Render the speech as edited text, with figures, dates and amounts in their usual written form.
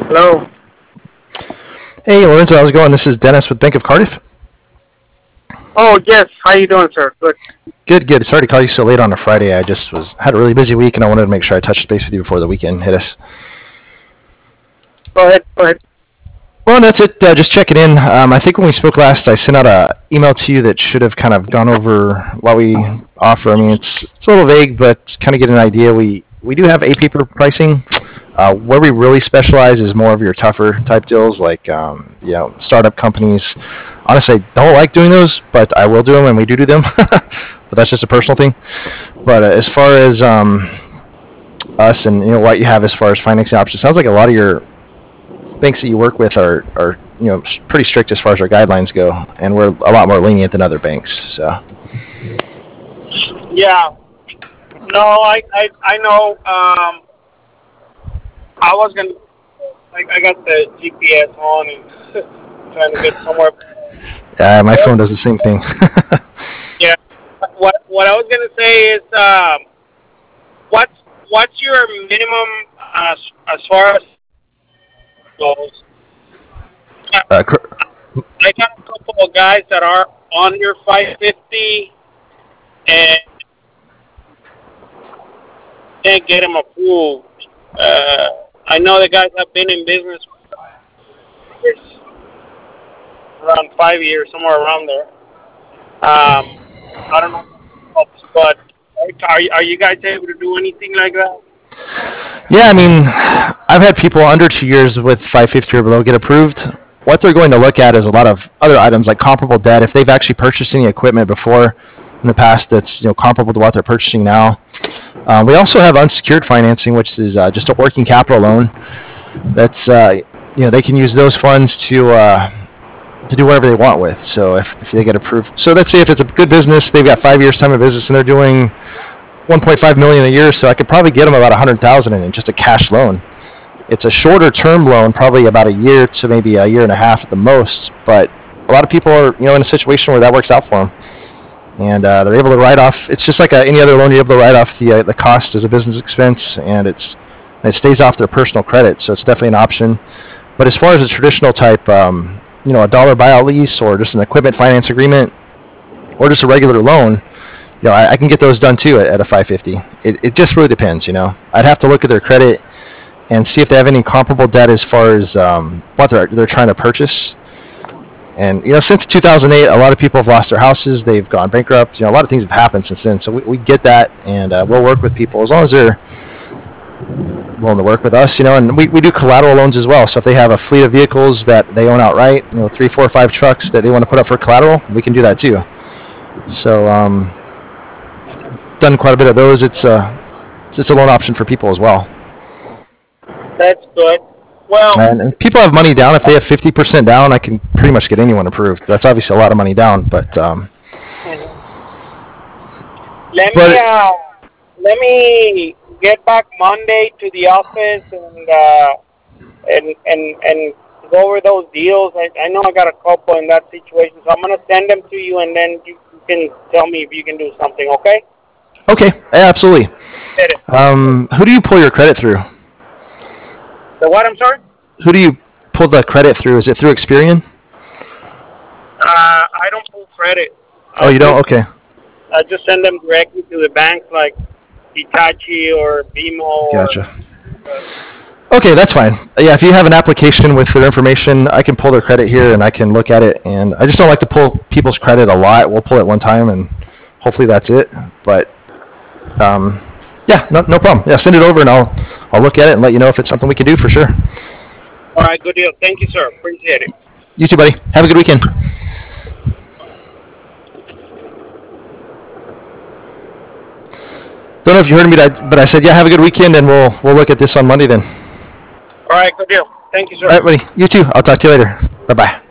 Hello. Hey, Lorenzo, how's it going? This is Dennis with Bank of Cardiff. Oh, yes. How you doing, sir? Good. Good, good. Sorry to call you so late on a Friday. I just had a really busy week, and I wanted to make sure I touched base with you before the weekend hit us. Go ahead. Go ahead. Well, that's it. Just checking in. I think when we spoke last, I sent out an email to you that should have kind of gone over what we offer. I mean, it's a little vague, but kind of get an idea. We do have A-paper pricing. Where we really specialize is more of your tougher type deals, like startup companies. Honestly, I don't like doing those, but I will do them, and we do them. But that's just a personal thing. But as far as us and what you have as far as financing options, sounds like a lot of your banks that you work with are pretty strict as far as our guidelines go, and we're a lot more lenient than other banks. So. Yeah. No, I know. I was gonna. I got the GPS on and trying to get somewhere. Yeah, my phone does the same thing. Yeah. What I was gonna say is, what's your minimum as far as goes? I got a couple of guys that are under 550 and can't get them approved. I know the guys have been in business for around 5 years, somewhere around there. I don't know, but are you guys able to do anything like that? Yeah, I mean, I've had people under 2 years with 550 or below get approved. What they're going to look at is a lot of other items like comparable debt. If they've actually purchased any equipment before in the past that's comparable to what they're purchasing now. We also have unsecured financing, which is just a working capital loan. That's they can use those funds to do whatever they want with. So if they get approved, so let's say if it's a good business, they've got 5 years time of business and they're doing 1.5 million a year, so I could probably get them about 100,000 in just a cash loan. It's a shorter term loan, probably about a year to maybe a year and a half at the most. But a lot of people are in a situation where that works out for them. And they're able to write off. It's just like any other loan. You're able to write off the cost as a business expense, and it stays off their personal credit. So it's definitely an option. But as far as a traditional type, a dollar buyout lease or just an equipment finance agreement, or just a regular loan, I can get those done too at a 550. It just really depends. I'd have to look at their credit and see if they have any comparable debt as far as what they're trying to purchase. And since 2008, a lot of people have lost their houses. They've gone bankrupt. A lot of things have happened since then. So we get that, and we'll work with people as long as they're willing to work with us. And we do collateral loans as well. So if they have a fleet of vehicles that they own outright, 3, 4, 5 trucks that they want to put up for collateral, we can do that too. So done quite a bit of those. It's a loan option for people as well. That's good. Well, and people have money down. If they have 50% down, I can pretty much get anyone approved. That's obviously a lot of money down, but let me get back Monday to the office and go over those deals. I know I got a couple in that situation, so I'm gonna send them to you, and then you can tell me if you can do something. Okay? Okay, yeah, absolutely. Who do you pull your credit through? The what? I'm sorry? Who do you pull the credit through? Is it through Experian? I don't pull credit. Oh, you don't? Okay. I just send them directly to the bank, like Hitachi or BMO. Gotcha. Okay, that's fine. Yeah, if you have an application with their information, I can pull their credit here and I can look at it. And I just don't like to pull people's credit a lot. We'll pull it one time and hopefully that's it. But yeah, no problem. Yeah, send it over and I'll look at it and let you know if it's something we can do for sure. All right, good deal. Thank you, sir. Appreciate it. You too, buddy. Have a good weekend. Don't know if you heard me, but I said, yeah, have a good weekend, and we'll look at this on Monday then. All right, good deal. Thank you, sir. All right, buddy. You too. I'll talk to you later. Bye-bye.